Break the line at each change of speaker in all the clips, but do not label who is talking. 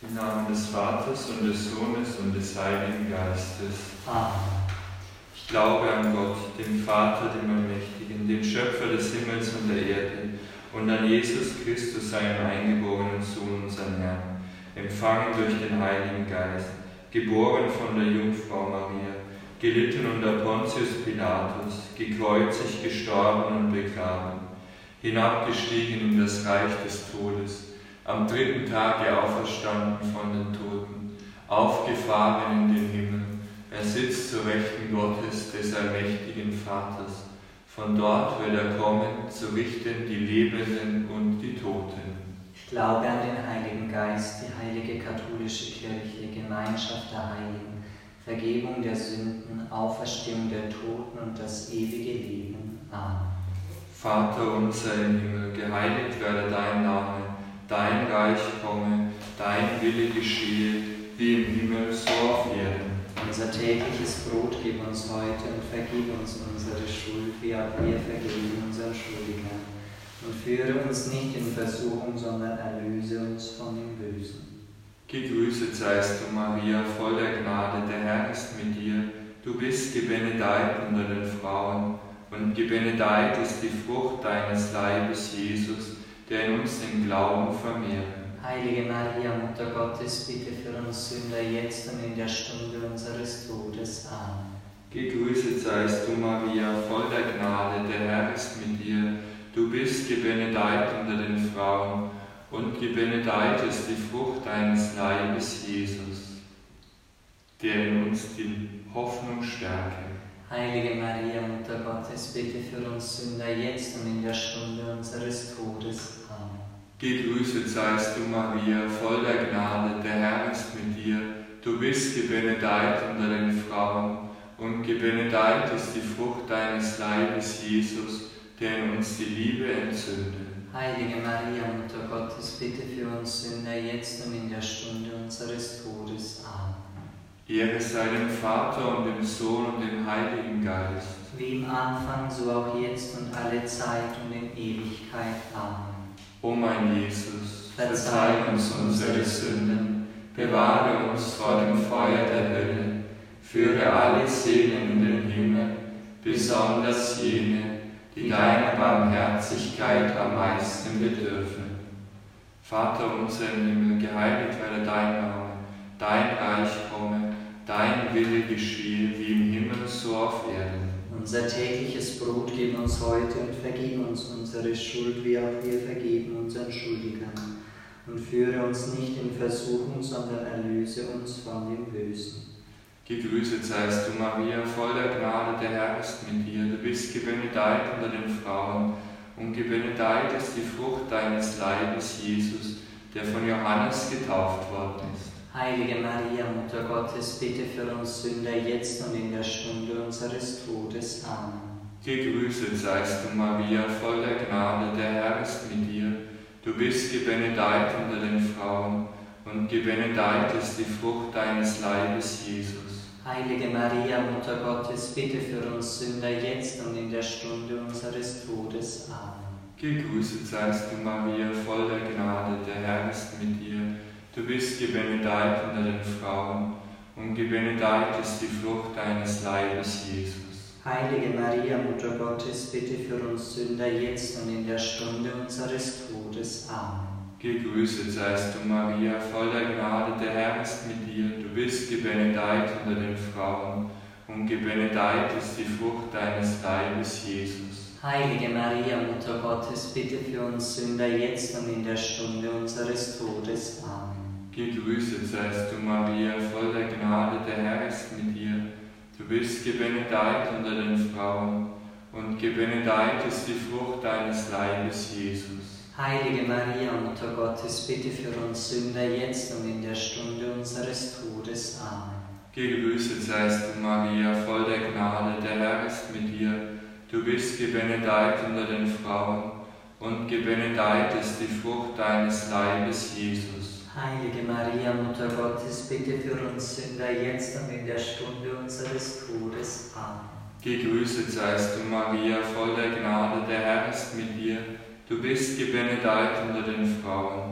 Im Namen des Vaters und des Sohnes und des Heiligen Geistes.
Amen.
Ich glaube an Gott, den Vater, den Allmächtigen, den Schöpfer des Himmels und der Erde, und an Jesus Christus, seinen eingeborenen Sohn, unseren Herrn, empfangen durch den Heiligen Geist, geboren von der Jungfrau Maria, gelitten unter Pontius Pilatus, gekreuzigt, gestorben und begraben, hinabgestiegen in das Reich des Todes, am dritten Tage auferstanden von den Toten, aufgefahren in den Himmel. Er sitzt zur Rechten Gottes, des allmächtigen Vaters. Von dort wird er kommen, zu richten die Lebenden und die Toten.
Ich glaube an den Heiligen Geist, die heilige katholische Kirche, Gemeinschaft der Heiligen, Vergebung der Sünden, Auferstehung der Toten und das ewige Leben. Amen.
Vater unser im Himmel, geheiligt werde dein Name, dein Reich komme, dein Wille geschehe, wie im Himmel, so auf Erden.
Unser tägliches Brot gib uns heute und vergib uns unsere Schuld, wie auch wir vergeben unseren Schuldigern. Und führe uns nicht in Versuchung, sondern erlöse uns von dem Bösen.
Gegrüßet seist du, Maria, voll der Gnade, der Herr ist mit dir. Du bist gebenedeit unter den Frauen, und gebenedeit ist die Frucht deines Leibes, Jesus, der in uns den Glauben vermehrt.
Heilige Maria, Mutter Gottes, bitte für uns Sünder, jetzt und in der Stunde unseres Todes. Amen.
Gegrüßet seist du, Maria, voll der Gnade, der Herr ist mit dir. Du bist gebenedeit unter den Frauen, und gebenedeit ist die Frucht deines Leibes, Jesus, der in uns die Hoffnung stärke.
Heilige Maria, Mutter Gottes, bitte für uns Sünder, jetzt und in der Stunde unseres Todes. Amen.
Gegrüßet seist du, Maria, voll der Gnade, der Herr ist mit dir. Du bist gebenedeit unter den Frauen, und gebenedeit ist die Frucht deines Leibes, Jesus, der in uns die Liebe entzündet.
Heilige Maria, Mutter Gottes, bitte für uns Sünder, jetzt und in der Stunde unseres Todes. Amen.
Ehre sei dem Vater und dem Sohn und dem Heiligen Geist.
Wie im Anfang, so auch jetzt und alle Zeit und in Ewigkeit. Amen.
O mein Jesus, verzeih uns unsere Sünden, bewahre uns vor dem Feuer der Hölle, führe alle Seelen in den Himmel, besonders jene, die deiner Barmherzigkeit am meisten bedürfen. Vater unser im Himmel, geheiligt werde dein Name, dein Reich komme, dein Wille geschehe, wie im Himmel, so auf Erden.
Unser tägliches Brot gib uns heute und vergib uns unsere Schuld, wie auch wir vergeben unseren Schuldigern. Und führe uns nicht in Versuchung, sondern erlöse uns von dem Bösen.
Gegrüßet seist du, Maria, voll der Gnade, der Herr ist mit dir. Du bist gebenedeit unter den Frauen, und gebenedeit ist die Frucht deines Leibes, Jesus, der von Johannes getauft worden ist.
Heilige Maria, Mutter Gottes, bitte für uns Sünder, jetzt und in der Stunde unseres Todes. Amen.
Gegrüßet seist du, Maria, voll der Gnade, der Herr ist mit dir. Du bist gebenedeit unter den Frauen, und gebenedeit ist die Frucht deines Leibes, Jesus.
Heilige Maria, Mutter Gottes, bitte für uns Sünder, jetzt und in der Stunde unseres Todes. Amen.
Gegrüßet seist du, Maria, voll der Gnade, der Herr ist mit dir. Du bist gebenedeit unter den Frauen, und gebenedeit ist die Frucht deines Leibes, Jesus.
Heilige Maria, Mutter Gottes, bitte für uns Sünder, jetzt und in der Stunde unseres Todes. Amen.
Gegrüßet seist du, Maria, voll der Gnade, der Herr ist mit dir. Du bist gebenedeit unter den Frauen, und gebenedeit ist die Frucht deines Leibes, Jesus.
Heilige Maria, Mutter Gottes, bitte für uns Sünder, jetzt und in der Stunde unseres Todes. Amen.
Gegrüßet seist du, Maria, voll der Gnade, der Herr ist mit dir. Du bist gebenedeit unter den Frauen, und gebenedeit ist die Frucht deines Leibes, Jesus.
Heilige Maria, Mutter Gottes, bitte für uns Sünder, jetzt und in der Stunde unseres Todes. Amen.
Gegrüßet seist du, Maria, voll der Gnade, der Herr ist mit dir. Du bist gebenedeit unter den Frauen, und gebenedeit ist die Frucht deines Leibes, Jesus.
Heilige Maria, Mutter Gottes, bitte für uns Sünder, jetzt und in der Stunde unseres Todes. Amen.
Gegrüßet seist du, Maria, voll der Gnade, der Herr ist mit dir. Du bist gebenedeit unter den Frauen,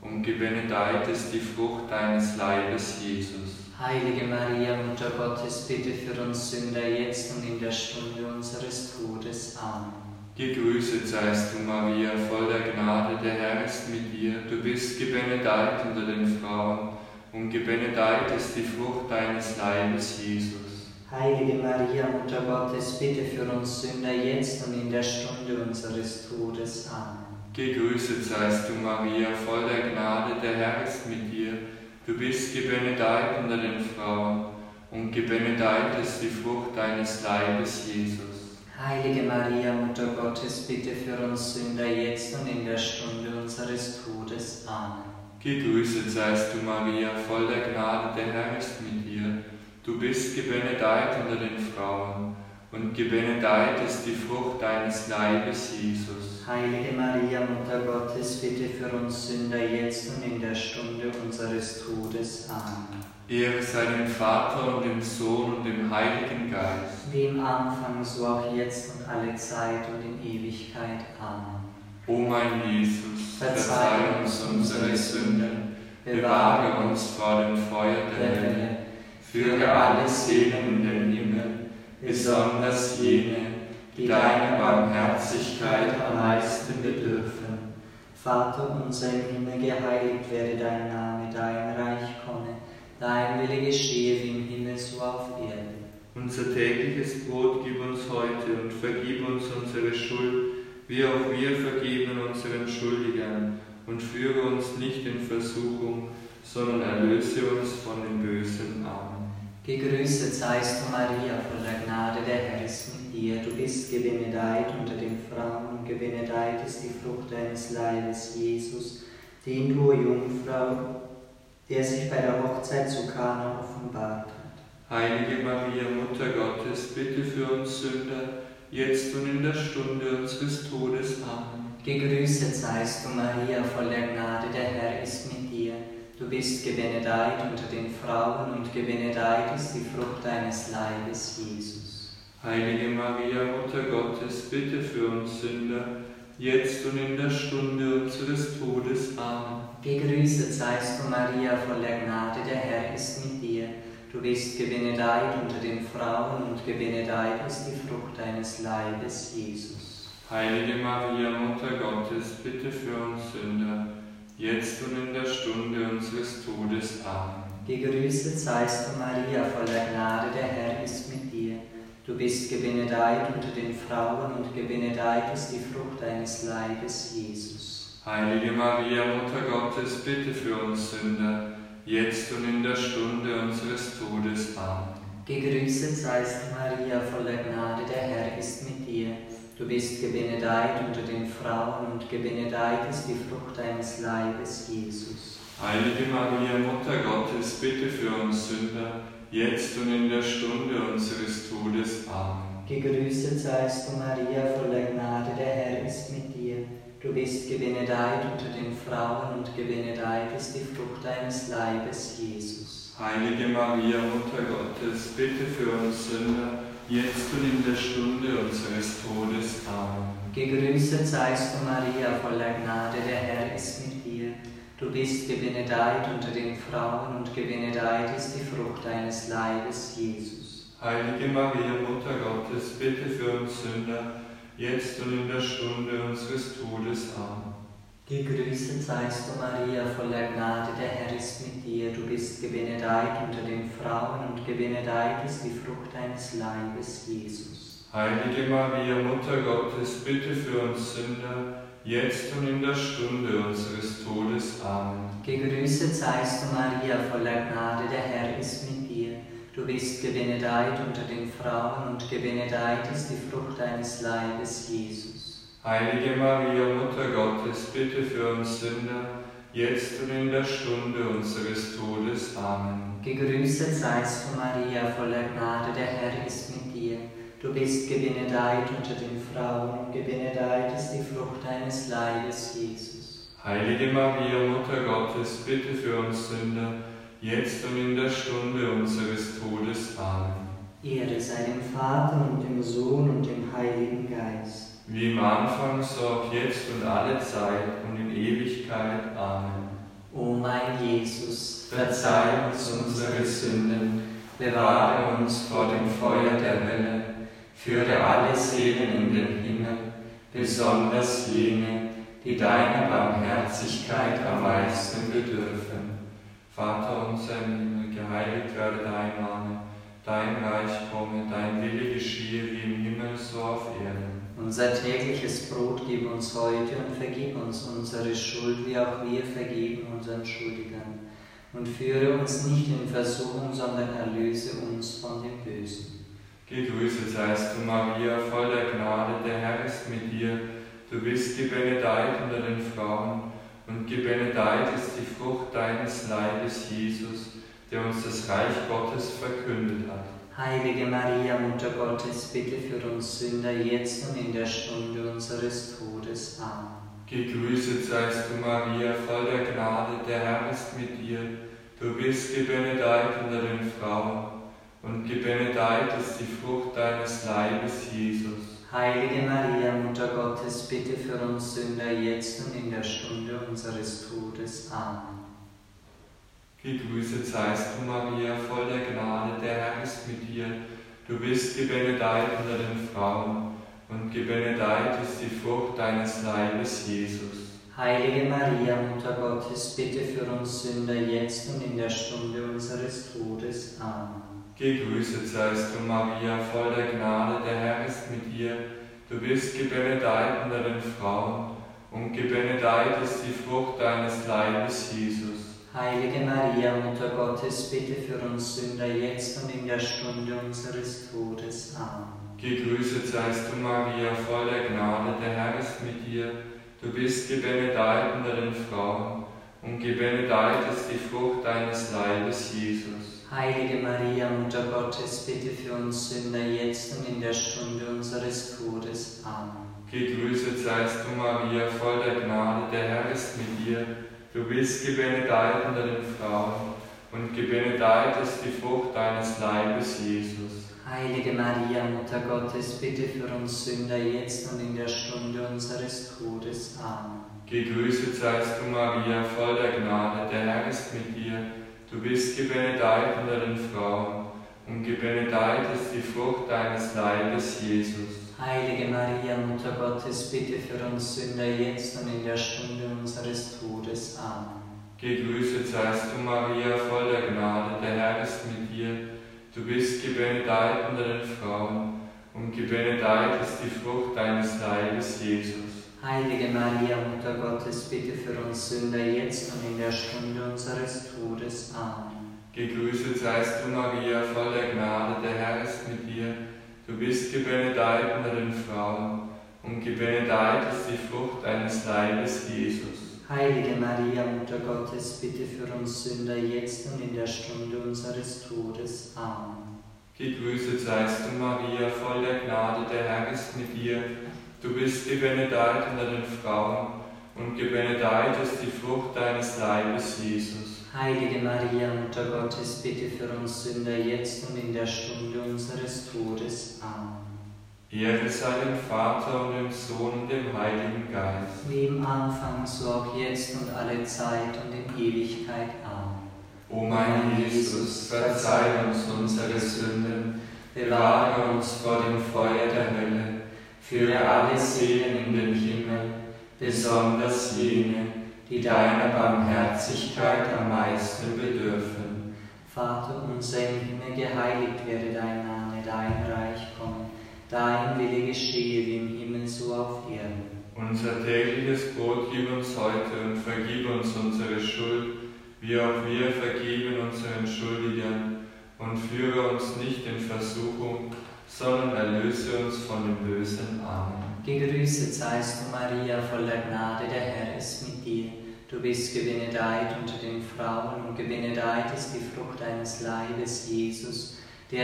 und gebenedeit ist die Frucht deines Leibes, Jesus.
Heilige Maria, Mutter Gottes, bitte für uns Sünder, jetzt und in der Stunde unseres Todes. Amen.
Gegrüßet seist du, Maria, voll der Gnade, der Herr ist mit dir. Du bist gebenedeit unter den Frauen, und gebenedeit ist die Frucht deines Leibes, Jesus.
Heilige Maria, Mutter Gottes, bitte für uns Sünder, jetzt und in der Stunde unseres Todes. Amen.
Gegrüßet seist du, Maria, voll der Gnade, der Herr ist mit dir. Du bist gebenedeit unter den Frauen, und gebenedeit ist die Frucht deines Leibes, Jesus.
Heilige Maria, Mutter Gottes, bitte für uns Sünder, jetzt und in der Stunde unseres Todes. Amen.
Gegrüßet seist du, Maria, voll der Gnade, der Herr ist mit dir. Du bist gebenedeit unter den Frauen, und gebenedeit ist die Frucht deines Leibes, Jesus.
Heilige Maria, Mutter Gottes, bitte für uns Sünder, jetzt und in der Stunde unseres Todes. Amen.
Ehre sei dem Vater und dem Sohn und dem Heiligen Geist.
Wie im Anfang, so auch jetzt und alle Zeit und in Ewigkeit. Amen.
O mein Jesus, verzeih uns unsere Sünden, bewahre uns vor dem Feuer der Hölle, führe alle Seelen in den Himmel, besonders jene, die deiner Barmherzigkeit am meisten bedürfen.
Vater unser im Himmel, geheiligt werde dein Name, dein Reich komme, dein Wille geschehe wie im Himmel, so auf Erden.
Unser tägliches Brot gib uns heute und vergib uns unsere Schuld, wie auch wir vergeben unseren Schuldigern. Und führe uns nicht in Versuchung, sondern erlöse uns von dem Bösen. Amen.
Gegrüßet seist du, Maria, voller Gnade, der Herr ist mit dir. Du bist gebenedeit unter den Frauen, und gebenedeit ist die Frucht deines Leibes, Jesus, den du, o Jungfrau, der sich bei der Hochzeit zu Kana offenbart hat.
Heilige Maria, Mutter Gottes, bitte für uns Sünder, jetzt und in der Stunde unseres Todes. Amen.
Gegrüßet seist du, Maria, voller Gnade, der Herr ist mit dir. Du bist gebenedeit unter den Frauen, und gebenedeit ist die Frucht deines Leibes, Jesus.
Heilige Maria, Mutter Gottes, bitte für uns Sünder, jetzt und in der Stunde unseres Todes. Amen.
Gegrüßet seist du, Maria, voller Gnade, der Herr ist mit dir. Du bist gebenedeit unter den Frauen, und gebenedeit ist die Frucht deines Leibes, Jesus.
Heilige Maria, Mutter Gottes, bitte für uns Sünder, jetzt und in der Stunde unseres Todes. Amen.
Gegrüßet seist du, Maria, voller Gnade, der Herr ist mit dir. Du bist gebenedeit unter den Frauen, und gebenedeit ist die Frucht deines Leibes, Jesus.
Heilige Maria, Mutter Gottes, bitte für uns Sünder, jetzt und in der Stunde unseres Todes. Amen.
Gegrüßet seist du, Maria, voller Gnade, der Herr ist mit dir. Du bist gebenedeit unter den Frauen, und gebenedeit ist die Frucht deines Leibes, Jesus.
Heilige Maria, Mutter Gottes, bitte für uns Sünder, jetzt und in der Stunde unseres Todes. Amen.
Gegrüßet seist du, Maria, voller Gnade, der Herr ist mit dir. Du bist gebenedeit unter den Frauen, und gebenedeit ist die Frucht deines Leibes, Jesus.
Heilige Maria, Mutter Gottes, bitte für uns Sünder, jetzt und in der Stunde unseres Todes. Amen.
Gegrüßet seist du, Maria, voller Gnade, der Herr ist mit dir. Du bist gebenedeit unter den Frauen, und gebenedeit ist die Frucht deines Leibes, Jesus.
Heilige Maria, Mutter Gottes, bitte für uns Sünder, jetzt und in der Stunde unseres Todes. Amen.
Gegrüßet seist du, Maria, voller Gnade, der Herr ist mit dir. Du bist gebenedeit unter den Frauen, und gebenedeit ist die Frucht deines Leibes, Jesus.
Heilige Maria, Mutter Gottes, bitte für uns Sünder, jetzt und in der Stunde unseres Todes. Amen.
Gegrüßet seist du, Maria, voller Gnade, der Herr ist mit dir. Du bist gebenedeit unter den Frauen, und gebenedeit ist die Frucht deines Leibes, Jesus.
Heilige Maria, Mutter Gottes, bitte für uns Sünder, jetzt und in der Stunde unseres Todes. Amen.
Gegrüßet seist du, Maria, voller Gnade, der Herr ist mit dir. Du bist gebenedeit unter den Frauen, und gebenedeit ist die Frucht deines Leibes, Jesus.
Heilige Maria, Mutter Gottes, bitte für uns Sünder, jetzt und in der Stunde unseres Todes. Amen.
Ehre sei dem Vater und dem Sohn und dem Heiligen Geist.
Wie im Anfang, so auch jetzt und alle Zeit und in Ewigkeit. Amen.
O mein Jesus, verzeih uns unsere Sünden, bewahre uns vor dem Feuer der Hölle, führe alle Seelen in den Himmel, besonders jene, die deiner Barmherzigkeit am meisten bedürfen.
Vater unser im Himmel, geheiligt werde dein Name, dein Reich komme, dein Wille geschehe wie im Himmel, so auf Erden.
Unser tägliches Brot gib uns heute und vergib uns unsere Schuld, wie auch wir vergeben unseren Schuldigern. Und führe uns nicht in Versuchung, sondern erlöse uns von dem Bösen.
Gegrüßet seist du, Maria, voll der Gnade, der Herr ist mit dir. Du bist gebenedeit unter den Frauen, und gebenedeit ist die Frucht deines Leibes, Jesus, der uns das Reich Gottes verkündet hat.
Heilige Maria, Mutter Gottes, bitte für uns Sünder, jetzt und in der Stunde unseres Todes. Amen.
Gegrüßet seist du, Maria, voll der Gnade, der Herr ist mit dir. Du bist gebenedeit unter den Frauen, und gebenedeit ist die Frucht deines Leibes, Jesus.
Heilige Maria, Mutter Gottes, bitte für uns Sünder, jetzt und in der Stunde unseres Todes. Amen.
Gegrüßet seist du, Maria, voll der Gnade, der Herr ist mit dir. Du bist gebenedeit unter den Frauen, und gebenedeit ist die Frucht deines Leibes, Jesus.
Heilige Maria, Mutter Gottes, bitte für uns Sünder, jetzt und in der Stunde unseres Todes. Amen.
Gegrüßet seist du, Maria, voll der Gnade, der Herr ist mit dir. Du bist gebenedeit unter den Frauen, und gebenedeit ist die Frucht deines Leibes, Jesus.
Heilige Maria, Mutter Gottes, bitte für uns Sünder, jetzt und in der Stunde unseres Todes. Amen.
Gegrüßet seist du, Maria, voll der Gnade, der Herr ist mit dir. Du bist gebenedeit unter den Frauen, und gebenedeit ist die Frucht deines Leibes, Jesus.
Heilige Maria, Mutter Gottes, bitte für uns Sünder, jetzt und in der Stunde unseres Todes. Amen.
Gegrüßet seist du, Maria, voll der Gnade, der Herr ist mit dir. Du bist gebenedeit unter den Frauen, und gebenedeit ist die Frucht deines Leibes, Jesus.
Heilige Maria, Mutter Gottes, bitte für uns Sünder, jetzt und in der Stunde unseres Todes. Amen.
Gegrüßet seist du, Maria, voll der Gnade, der Herr ist mit dir. Du bist gebenedeit unter den Frauen, und gebenedeit ist die Frucht deines Leibes, Jesus.
Heilige Maria, Mutter Gottes, bitte für uns Sünder, jetzt und in der Stunde unseres Todes. Amen.
Gegrüßet seist du, Maria, voll der Gnade, der Herr ist mit dir. Du bist gebenedeit unter den Frauen, und gebenedeit ist die Frucht deines Leibes, Jesus.
Heilige Maria, Mutter Gottes, bitte für uns Sünder, jetzt und in der Stunde unseres Todes. Amen.
Gegrüßet seist du, Maria, voll der Gnade, der Herr ist mit dir. Du bist gebenedeit unter den Frauen, und gebenedeit ist die Frucht deines Leibes, Jesus.
Heilige Maria, Mutter Gottes, bitte für uns Sünder, jetzt und in der Stunde unseres Todes. Amen.
Gegrüßet seist du, Maria, voll der Gnade, der Herr ist mit dir. Du bist gebenedeit unter den Frauen, und gebenedeit ist die Frucht deines Leibes, Jesus.
Heilige Maria, Mutter Gottes, bitte für uns Sünder, jetzt und in der Stunde unseres Todes. Amen.
Ehre sei dem Vater und dem Sohn und dem Heiligen Geist.
Wie im Anfang, so auch jetzt und alle Zeit und in Ewigkeit. Amen.
O mein Jesus, verzeih uns unsere Sünden, bewahre uns vor dem Feuer der Hölle, führe alle Seelen in den Himmel, besonders jene, die deiner Barmherzigkeit am meisten bedürfen.
Vater unser im Himmel, geheiligt werde dein Name, dein Reich komme, dein Wille geschehe wie im Himmel, so auf Erden.
Unser tägliches Brot gib uns heute und vergib uns unsere Schuld, wie auch wir vergeben unseren Schuldigern, und führe uns nicht in Versuchung, sondern erlöse uns von dem Bösen. Amen.
Gegrüßet seist du, Maria, voller Gnade, der Herr ist mit dir. Du bist gebenedeit unter den Frauen, und gebenedeit ist die Frucht deines Leibes, Jesus, der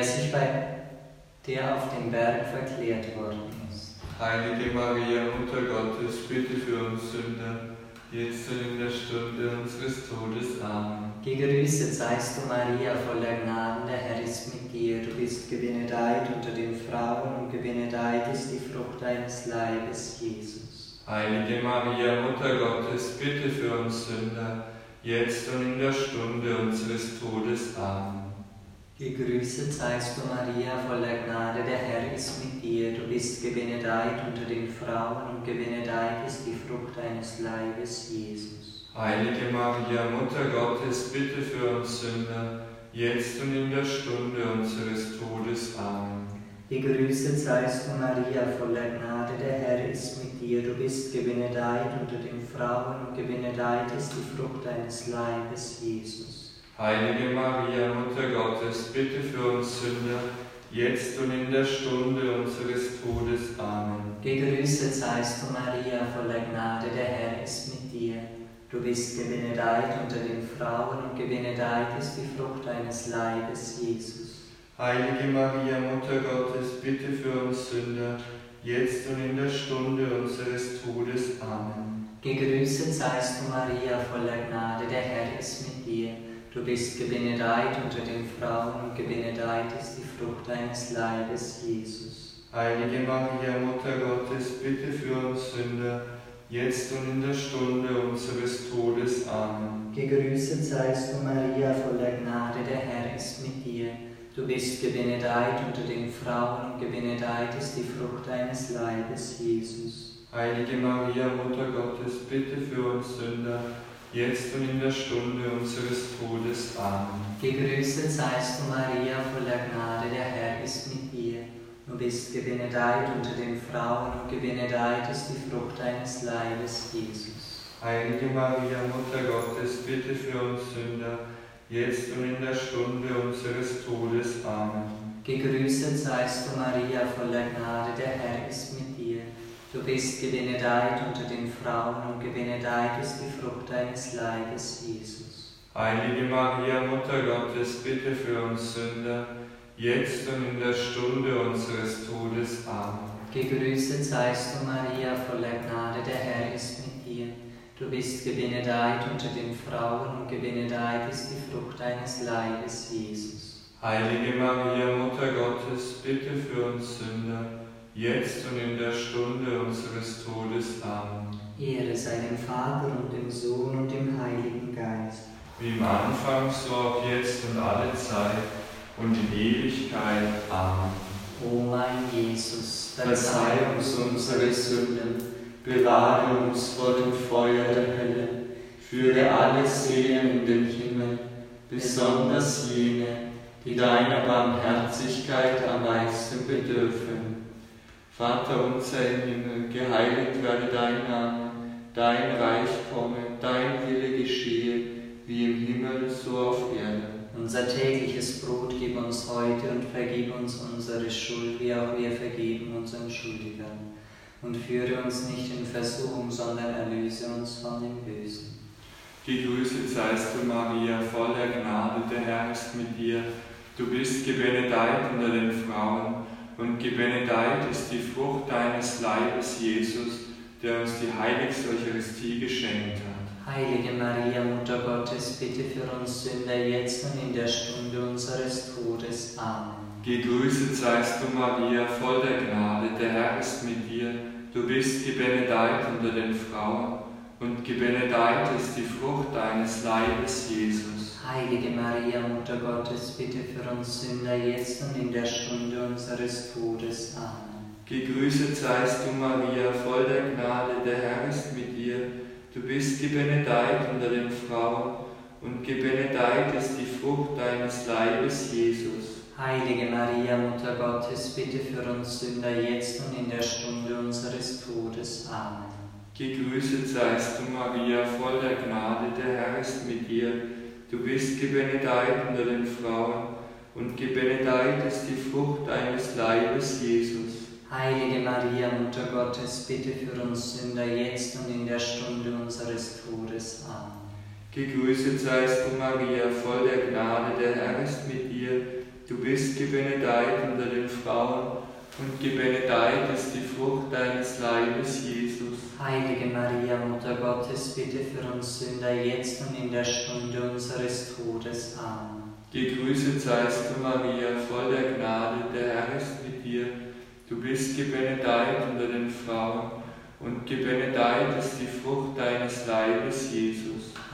auf dem Berg verklärt worden ist.
Heilige Maria, Mutter Gottes, bitte für uns Sünder, jetzt und in der Stunde unseres Todes. Amen.
Gegrüßet seist du, Maria, voller Gnaden, der Herr ist mit dir. Du bist gebenedeit unter den Frauen, und gebenedeit ist die Frucht deines Leibes, Jesus.
Heilige Maria, Mutter Gottes, bitte für uns Sünder, jetzt und in der Stunde unseres Todes. Amen.
Gegrüßet seist du, Maria, voller Gnade, der Herr ist mit dir. Du bist gebenedeit unter den Frauen und gebenedeit ist die Frucht deines Leibes, Jesus.
Heilige Maria, Mutter Gottes, bitte für uns Sünder, jetzt und in der Stunde unseres Todes. Amen.
Gegrüßet seist du, Maria, voller Gnade, der Herr ist mit dir. Du bist gebenedeit unter den Frauen und gebenedeit ist die Frucht deines Leibes, Jesus.
Heilige Maria, Mutter Gottes, bitte für uns Sünder, jetzt und in der Stunde unseres Todes. Amen.
Gegrüßet seist du, Maria, voller Gnade, der Herr ist mit dir. Du bist gebenedeit unter den Frauen und gebenedeit ist die Frucht deines Leibes, Jesus.
Heilige Maria, Mutter Gottes, bitte für uns Sünder, jetzt und in der Stunde unseres Todes. Amen.
Gegrüßet seist du, Maria, voller Gnade, der Herr ist mit dir. Du bist gebenedeit unter den Frauen und gebenedeit ist die Frucht deines Leibes, Jesus.
Heilige Maria, Mutter Gottes, bitte für uns Sünder, jetzt und in der Stunde unseres Todes. Amen.
Gegrüßet seist du, Maria, voller Gnade, der Herr ist mit dir. Du bist gebenedeit unter den Frauen und gebenedeit ist die Frucht deines Leibes, Jesus.
Heilige Maria, Mutter Gottes, bitte für uns Sünder, jetzt und in der Stunde unseres Todes. Amen.
Gegrüßet seist du, Maria, voller Gnade, der Herr ist mit dir. Du bist gebenedeit unter den Frauen und gebenedeit ist die Frucht deines Leibes, Jesus.
Heilige Maria, Mutter Gottes, bitte für uns Sünder, jetzt und in der Stunde unseres Todes. Amen.
Gegrüßet seist du, Maria, voller Gnade, der Herr ist mit dir. Du bist gebenedeit unter den Frauen und gebenedeit ist die Frucht deines Leibes, Jesus.
Heilige Maria, Mutter Gottes, bitte für uns Sünder, jetzt und in der Stunde unseres Todes. Amen.
Gegrüßet seist du, Maria, voller Gnade, der Herr ist mit dir. Du bist gebenedeit unter den Frauen und gebenedeit ist die Frucht deines Leibes, Jesus.
Heilige Maria, Mutter Gottes, bitte für uns Sünder, jetzt und in der Stunde unseres Todes. Amen.
Ehre sei dem Vater und dem Sohn und dem Heiligen Geist.
Wie im Anfang, so auch jetzt und alle Zeit und in Ewigkeit. Amen.
O mein Jesus,
Verzeih uns unsere Sünden, bewahre uns vor dem Feuer der Hölle, führe alle Seelen in den Himmel, besonders jene, die deiner Barmherzigkeit am meisten bedürfen. Vater unser im Himmel, geheiligt werde dein Name, dein Reich komme, dein Wille geschehe, wie im Himmel, so auf Erden.
Unser tägliches Brot gib uns heute und vergib uns unsere Schuld, wie auch wir vergeben unseren Schuldigern. Und führe uns nicht in Versuchung, sondern erlöse uns von dem Bösen.
Gegrüßet seist du, Maria, voller Gnade, der Herr ist mit dir. Du bist gebenedeit unter den Frauen, und gebenedeit ist die Frucht deines Leibes, Jesus, der uns die heiligste Eucharistie geschenkt hat.
Heilige Maria, Mutter Gottes, bitte für uns Sünder, jetzt und in der Stunde unseres Todes. Amen.
Gegrüßet seist du, Maria, voll der Gnade, der Herr ist mit dir. Du bist gebenedeit unter den Frauen, und gebenedeit ist die Frucht deines Leibes, Jesus.
Heilige Maria, Mutter Gottes, bitte für uns Sünder, jetzt und in der Stunde unseres Todes. Amen.
Gegrüßet seist du, Maria, voll der Gnade, der Herr ist mit dir. Du bist gebenedeit unter den Frauen, und gebenedeit ist die Frucht deines Leibes, Jesus.
Heilige Maria, Mutter Gottes, bitte für uns Sünder, jetzt und in der Stunde unseres Todes. Amen.
Gegrüßet seist du, Maria, voll der Gnade, der Herr ist mit dir. Du bist gebenedeit unter den Frauen, und gebenedeit ist die Frucht deines Leibes, Jesus.
Heilige Maria, Mutter Gottes, bitte für uns Sünder, jetzt und in der Stunde unseres Todes. Amen.
Gegrüßet seist du, Maria, voll der Gnade, der Herr ist mit dir. Du bist gebenedeit unter den Frauen, und gebenedeit ist die Frucht deines Leibes, Jesus.
Heilige Maria, Mutter Gottes, bitte für uns Sünder, jetzt und in der Stunde unseres Todes. Amen.
Gegrüßet seist du, Maria, voll der Gnade, der Herr ist mit dir. Du bist gebenedeit unter den Frauen, und gebenedeit ist die Frucht deines Leibes, Jesus.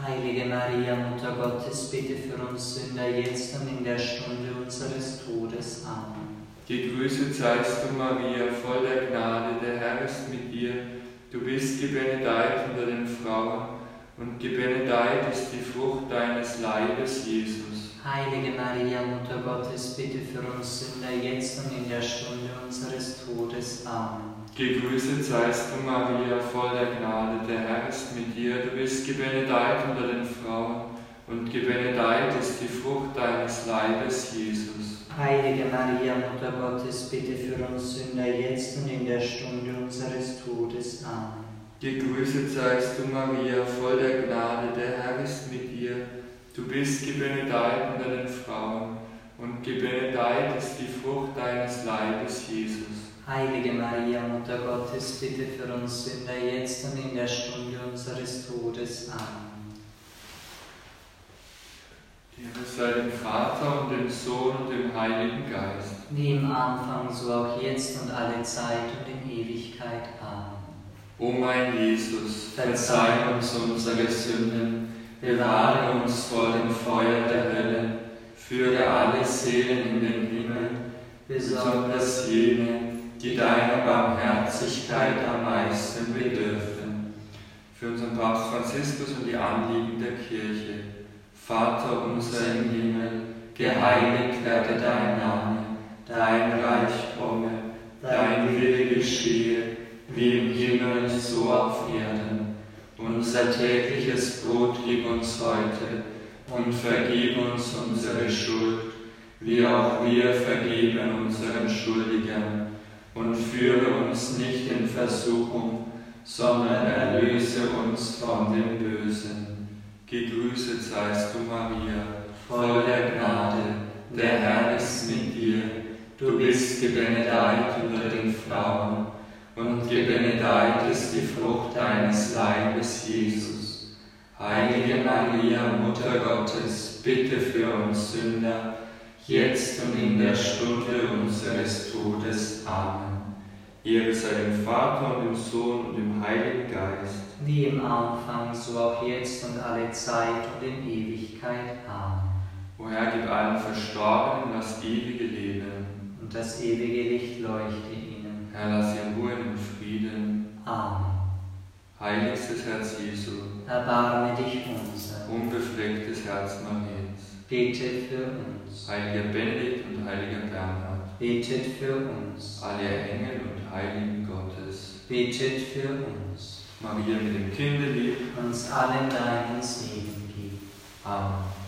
Heilige Maria, Mutter Gottes, bitte für uns Sünder, jetzt und in der Stunde unseres Todes. Amen.
Gegrüßet seist du, Maria, voll der Gnade, der Herr ist mit dir. Du bist gebenedeit unter den Frauen, und gebenedeit ist die Frucht deines Leibes, Jesus.
Heilige Maria, Mutter Gottes, bitte für uns Sünder, jetzt und in der Stunde unseres Todes. Amen.
Gegrüßet seist du, Maria, voll der Gnade, der Herr ist mit dir. Du bist gebenedeit unter den Frauen, und gebenedeit ist die Frucht deines Leibes, Jesus.
Heilige Maria, Mutter Gottes, bitte für uns Sünder, jetzt und in der Stunde unseres Todes. Amen.
Gegrüßet seist du, Maria, voll der Gnade, der Herr ist mit dir. Du bist gebenedeit unter den Frauen, und gebenedeit ist die Frucht deines Leibes, Jesus.
Heilige Maria, Mutter Gottes, bitte für uns Sünder, jetzt und in der Stunde unseres Todes. Amen.
Ehre sei dem Vater und dem Sohn und dem Heiligen Geist.
Wie im Anfang, so auch jetzt und alle Zeit und in Ewigkeit. Amen.
O mein Jesus, verzeih uns unsere Sünden, bewahre uns vor dem Feuer der Hölle, führe alle Seelen in den Himmel, besonders jene, die deiner Barmherzigkeit am meisten bedürfen. Für unseren Papst Franziskus und die Anliegen der Kirche. Vater unser im Himmel, geheiligt werde dein Name, dein Reich komme, dein Wille geschehe, wie im Himmel so auf Erden. Unser tägliches Brot gib uns heute und vergib uns unsere Schuld, wie auch wir vergeben unseren Schuldigern. Und führe uns nicht in Versuchung, sondern erlöse uns von dem Bösen. Gegrüßet seist du, Maria, voll der Gnade, der Herr ist mit dir. Du bist gebenedeit unter den Frauen, und gebenedeit ist die Frucht deines Leibes, Jesus. Heilige Maria, Mutter Gottes, bitte für uns Sünder, jetzt und in der Stunde unseres Todes. Amen. Ehre sei dem Vater und dem Sohn und dem Heiligen Geist.
Wie im Anfang, so auch jetzt und alle Zeit und in Ewigkeit. Amen.
O Herr, gib allen Verstorbenen das ewige Leben.
Und das ewige Licht leuchte ihnen.
Herr, lass sie ruhen in Frieden.
Amen.
Heiligstes Herz Jesu,
Erbarme dich unser.
unbeflecktes Herz Mariens,
Betet für uns.
heiliger Benedikt und heiliger Bernhard,
Betet für uns.
alle Engel und Heiligen Gottes,
Betet für uns.
Maria mit dem Kinde lieb,
Uns allen deinen Segen gib.
Amen.